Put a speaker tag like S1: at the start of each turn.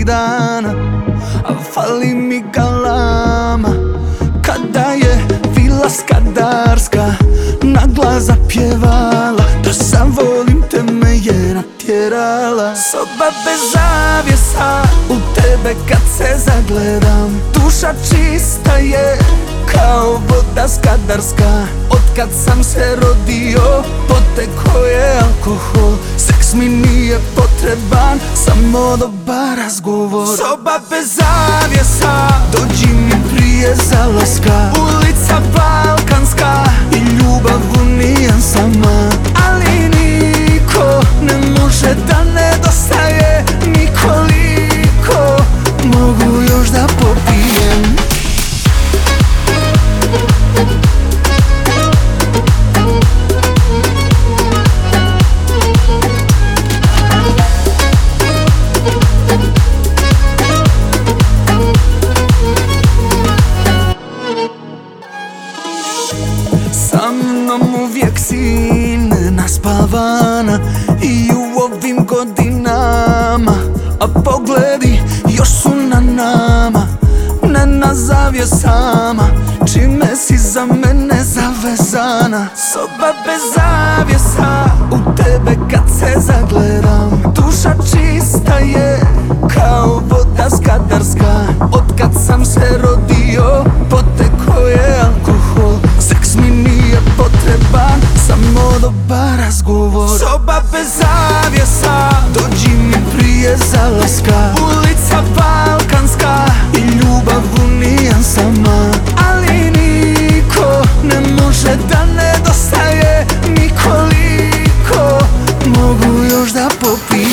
S1: prvih dana, a fali mi galama. Kada je vila skadarska naglas zapjevala, da zavolim te me je natjerala. Soba bez zavjesa, u tebe kad se zagledam, duša čista je kao voda skadarska. Otkad sam se rodio, poteko je alkohol. Seks mi nije potreban, samo dobar razgovor. Soba bez zavjesa, dođi mi prije zalaska. Ulica balkanska i ljubav u nijansama, ali niko ne može da nedostaje nikoliko. Mogu još da popijem. Sa mnom uvijek si nenaspavana i u ovim godinama, a pogledi još su na nama, ne na zavjesama. Čime si za mene zavezana? Soba bez zavjesa, u tebe kad se zagledam, duša čista je kao voda skadarska. Otkad sam se rodio, poteko je alkohol. Seks mi nije potreban, samo dobar razgovor. Soba bez zavjesa, dođi mi prije zalaska. Ulica balkanska i ljubav u nijansama, ali niko ne može da nedostaje nikoliko. Mogu još da popijem.